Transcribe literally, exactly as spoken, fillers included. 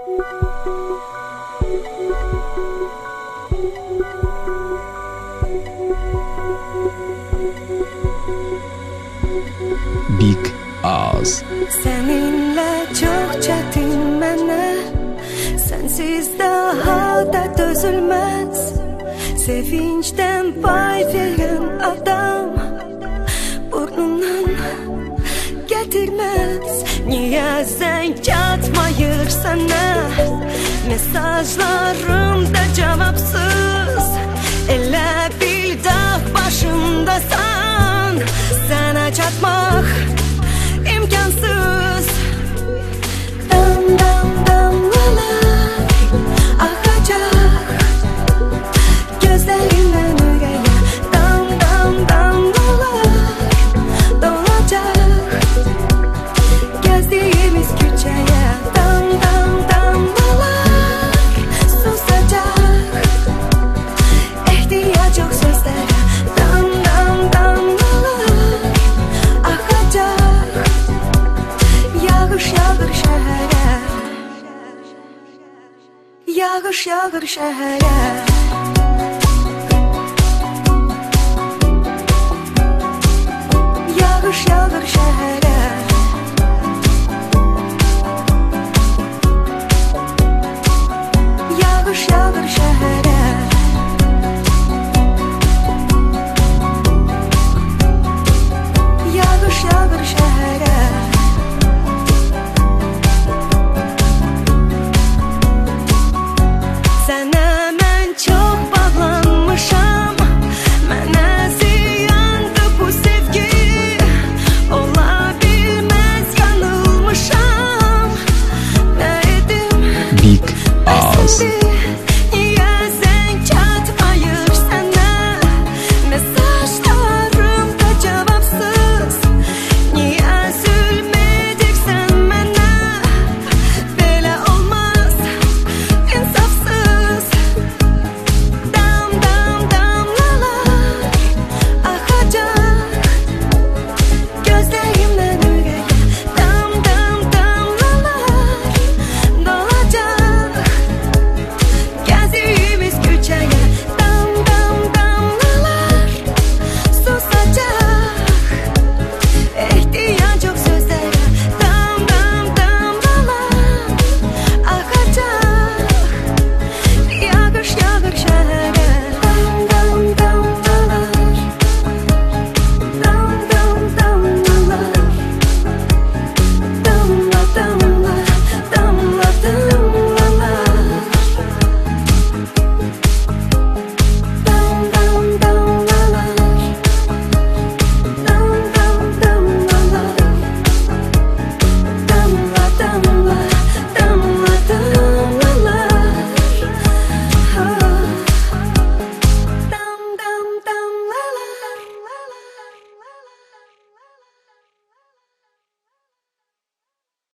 Big Oz. Seninle çok çetin bana, sensiz daha da dözülmez. Sevinçten pay veren adam burnundan getirmez. Niye zənk atmayır sana, mesajlarımda cevapsız. Elə bil dağ başındasan, sana çatmaq imkansız. Dam dam damlalar akacak gözlerinden üreye. Dam dam damlalar dolacak gezdiğimiz küçeye. Dam dam damlalar susacak, ihtiyaç yok sözlere. Dam dam damlalar akacak, yağış yağır şehre, yağış yağır şehre.